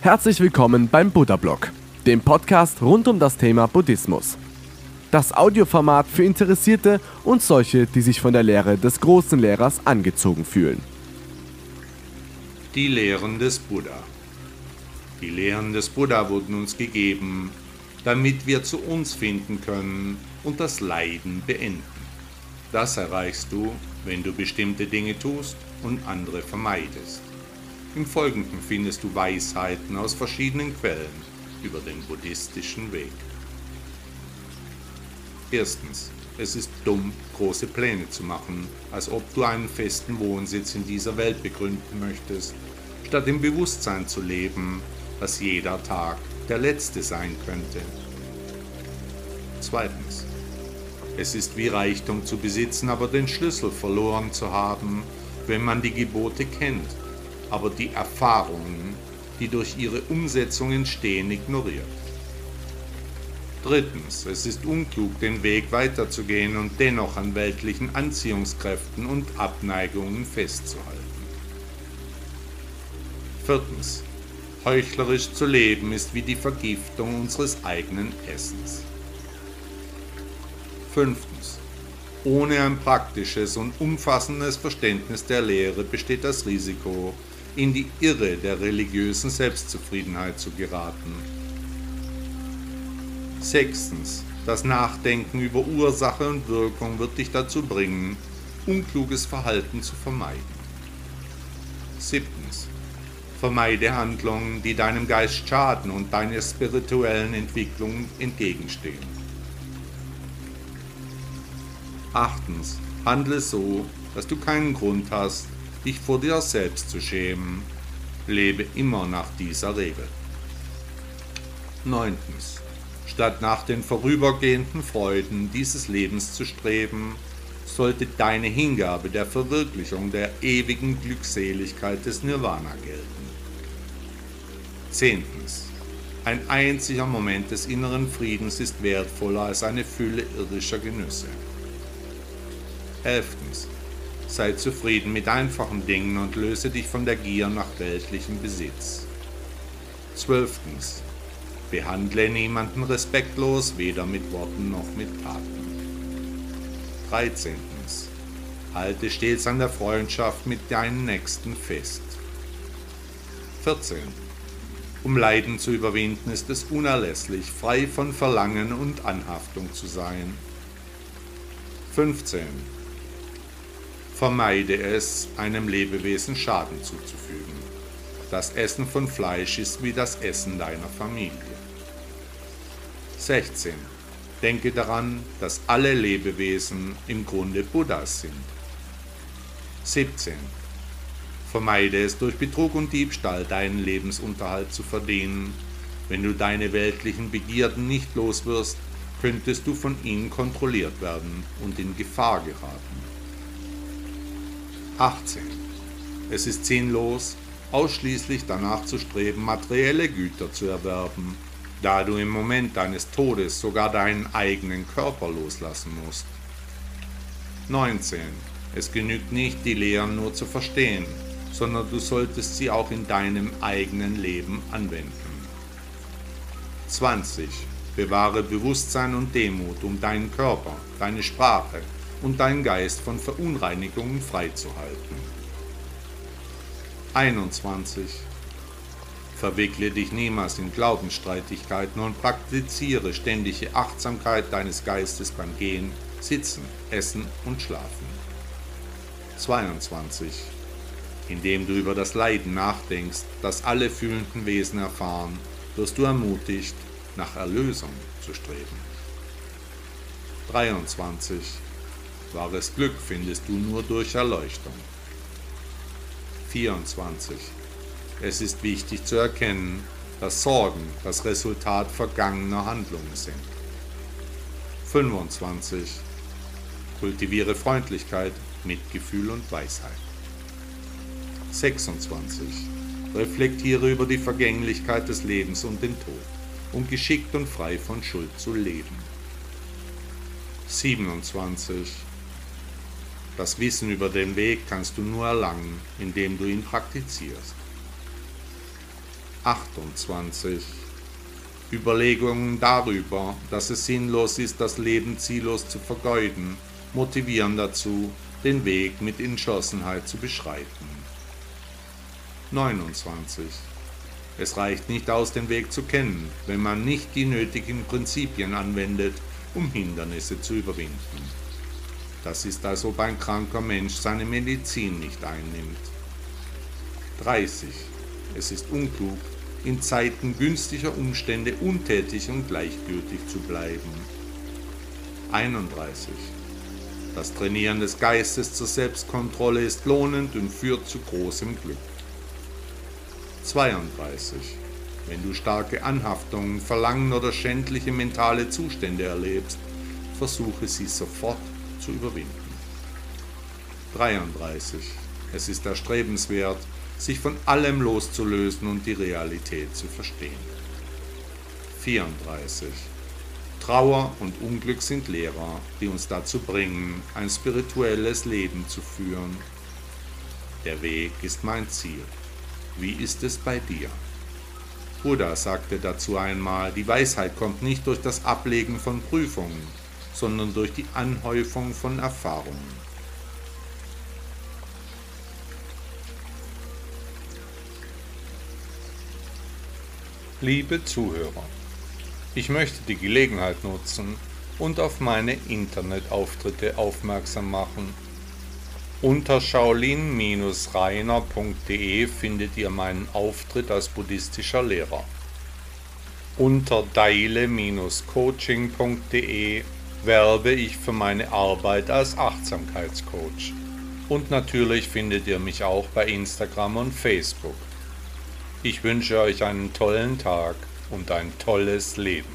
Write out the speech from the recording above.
Herzlich willkommen beim Buddha-Blog, dem Podcast rund um das Thema Buddhismus. Das Audioformat für Interessierte und solche, die sich von der Lehre des großen Lehrers angezogen fühlen. Die Lehren des Buddha. Die Lehren des Buddha wurden uns gegeben, damit wir zu uns finden können und das Leiden beenden. Das erreichst du, wenn du bestimmte Dinge tust und andere vermeidest. Im Folgenden findest du Weisheiten aus verschiedenen Quellen über den buddhistischen Weg. Erstens, es ist dumm, große Pläne zu machen, als ob du einen festen Wohnsitz in dieser Welt begründen möchtest, statt im Bewusstsein zu leben, dass jeder Tag der letzte sein könnte. Zweitens, es ist wie Reichtum zu besitzen, aber den Schlüssel verloren zu haben, wenn man die Gebote kennt, aber die Erfahrungen, die durch ihre Umsetzung entstehen, ignoriert. Drittens, es ist unklug, den Weg weiterzugehen und dennoch an weltlichen Anziehungskräften und Abneigungen festzuhalten. Viertens, heuchlerisch zu leben ist wie die Vergiftung unseres eigenen Essens. Fünftens, ohne ein praktisches und umfassendes Verständnis der Lehre besteht das Risiko, in die Irre der religiösen Selbstzufriedenheit zu geraten. Sechstens, das Nachdenken über Ursache und Wirkung wird dich dazu bringen, unkluges Verhalten zu vermeiden. Siebtens, vermeide Handlungen, die deinem Geist schaden und deiner spirituellen Entwicklung entgegenstehen. Achtens, handle so, dass du keinen Grund hast, dich vor dir selbst zu schämen. Lebe immer nach dieser Regel. Neuntens, statt nach den vorübergehenden Freuden dieses Lebens zu streben, sollte deine Hingabe der Verwirklichung der ewigen Glückseligkeit des Nirvana gelten. Zehntens, ein einziger Moment des inneren Friedens ist wertvoller als eine Fülle irdischer Genüsse. 11. Sei zufrieden mit einfachen Dingen und löse dich von der Gier nach weltlichem Besitz. 12. Behandle niemanden respektlos, weder mit Worten noch mit Taten. 13. Halte stets an der Freundschaft mit deinen Nächsten fest. 14. Um Leiden zu überwinden, ist es unerlässlich, frei von Verlangen und Anhaftung zu sein. 15. Vermeide es, einem Lebewesen Schaden zuzufügen. Das Essen von Fleisch ist wie das Essen deiner Familie. 16. Denke daran, dass alle Lebewesen im Grunde Buddhas sind. 17. Vermeide es, durch Betrug und Diebstahl deinen Lebensunterhalt zu verdienen. Wenn du deine weltlichen Begierden nicht los wirst, könntest du von ihnen kontrolliert werden und in Gefahr geraten. 18. Es ist sinnlos, ausschließlich danach zu streben, materielle Güter zu erwerben, da du im Moment deines Todes sogar deinen eigenen Körper loslassen musst. 19. Es genügt nicht, die Lehren nur zu verstehen, sondern du solltest sie auch in deinem eigenen Leben anwenden. 20. Bewahre Bewusstsein und Demut, um deinen Körper, deine Sprache und deinen Geist von Verunreinigungen freizuhalten. 21. Verwickle dich niemals in Glaubensstreitigkeiten und praktiziere ständige Achtsamkeit deines Geistes beim Gehen, Sitzen, Essen und Schlafen. 22. Indem du über das Leiden nachdenkst, das alle fühlenden Wesen erfahren, wirst du ermutigt, nach Erlösung zu streben. 23. Wahres Glück findest du nur durch Erleuchtung. 24. Es ist wichtig zu erkennen, dass Sorgen das Resultat vergangener Handlungen sind. 25. Kultiviere Freundlichkeit, Mitgefühl und Weisheit. 26. Reflektiere über die Vergänglichkeit des Lebens und den Tod, um geschickt und frei von Schuld zu leben. 27. Das Wissen über den Weg kannst du nur erlangen, indem du ihn praktizierst. 28. Überlegungen darüber, dass es sinnlos ist, das Leben ziellos zu vergeuden, motivieren dazu, den Weg mit Entschlossenheit zu beschreiten. 29. Es reicht nicht aus, den Weg zu kennen, wenn man nicht die nötigen Prinzipien anwendet, um Hindernisse zu überwinden. Das ist, als ob ein kranker Mensch seine Medizin nicht einnimmt. 30. Es ist unklug, in Zeiten günstiger Umstände untätig und gleichgültig zu bleiben. 31. Das Trainieren des Geistes zur Selbstkontrolle ist lohnend und führt zu großem Glück. 32. Wenn du starke Anhaftungen, Verlangen oder schändliche mentale Zustände erlebst, versuche sie sofort zu überwinden. 33. Es ist erstrebenswert, sich von allem loszulösen und die Realität zu verstehen. 34. Trauer und Unglück sind Lehrer, die uns dazu bringen, ein spirituelles Leben zu führen. Der Weg ist mein Ziel. Wie ist es bei dir? Buddha sagte dazu einmal, die Weisheit kommt nicht durch das Ablegen von Prüfungen, sondern durch die Anhäufung von Erfahrungen. Liebe Zuhörer, ich möchte die Gelegenheit nutzen und auf meine Internetauftritte aufmerksam machen. Unter shaolin-reiner.de findet ihr meinen Auftritt als buddhistischer Lehrer. Unter daile-coaching.de werbe ich für meine Arbeit als Achtsamkeitscoach. Und natürlich findet ihr mich auch bei Instagram und Facebook. Ich wünsche euch einen tollen Tag und ein tolles Leben.